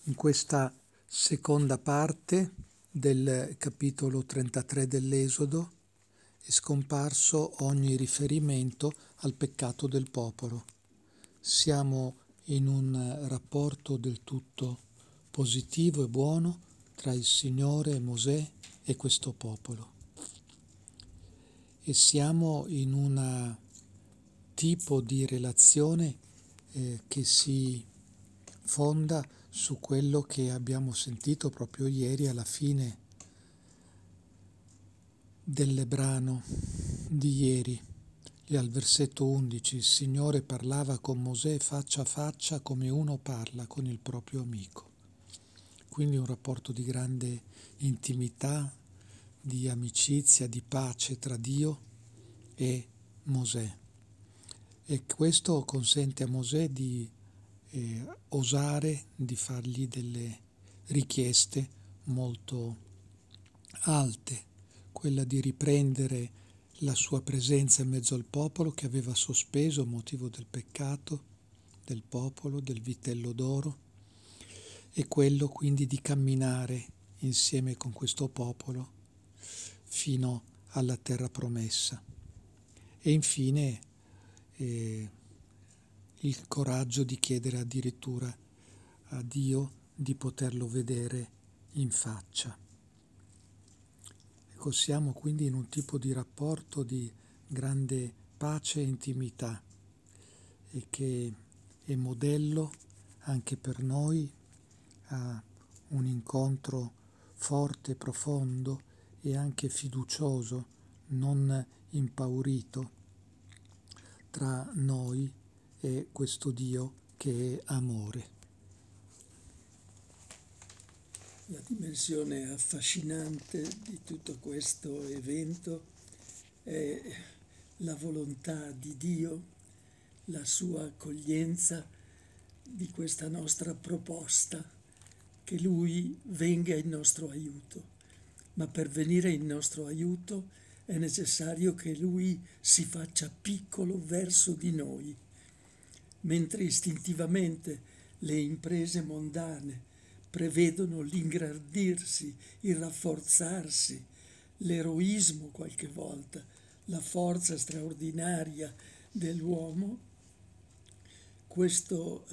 In questa seconda parte del capitolo 33 dell'Esodo è scomparso ogni riferimento al peccato del popolo. Siamo in un rapporto del tutto positivo e buono tra il Signore, Mosè e questo popolo. E siamo in un tipo di relazione che si fonda su quello che abbiamo sentito proprio ieri alla fine del brano di ieri. E al versetto 11 il Signore parlava con Mosè faccia a faccia come uno parla con il proprio amico. Quindi un rapporto di grande intimità, di amicizia, di pace tra Dio e Mosè. E questo consente a Mosè di osare, di fargli delle richieste molto alte, quella di riprendere la sua presenza in mezzo al popolo che aveva sospeso a motivo del peccato del popolo, del vitello d'oro, e quello quindi di camminare insieme con questo popolo fino alla terra promessa. E infine il coraggio di chiedere addirittura a Dio di poterlo vedere in faccia. Ecco, siamo quindi in un tipo di rapporto di grande pace e intimità e che è modello anche per noi a un incontro forte, profondo e anche fiducioso, non impaurito, tra noi e questo Dio che è amore. La dimensione affascinante di tutto questo evento è la volontà di Dio, la sua accoglienza di questa nostra proposta, che Lui venga in nostro aiuto. Ma per venire in nostro aiuto è necessario che Lui si faccia piccolo verso di noi, mentre istintivamente le imprese mondane prevedono l'ingrandirsi, il rafforzarsi, l'eroismo qualche volta, la forza straordinaria dell'uomo. Questo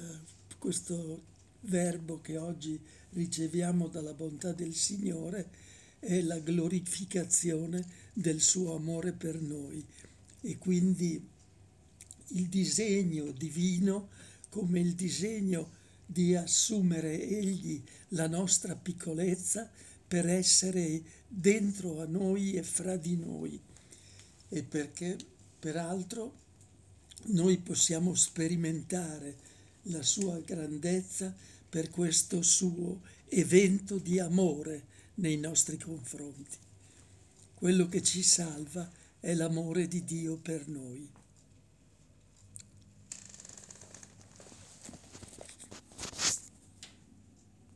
verbo che oggi riceviamo dalla bontà del Signore è la glorificazione del suo amore per noi e quindi il disegno divino come il disegno di assumere egli la nostra piccolezza per essere dentro a noi e fra di noi, e perché peraltro noi possiamo sperimentare la sua grandezza per questo suo evento di amore nei nostri confronti. Quello che ci salva è l'amore di Dio per noi.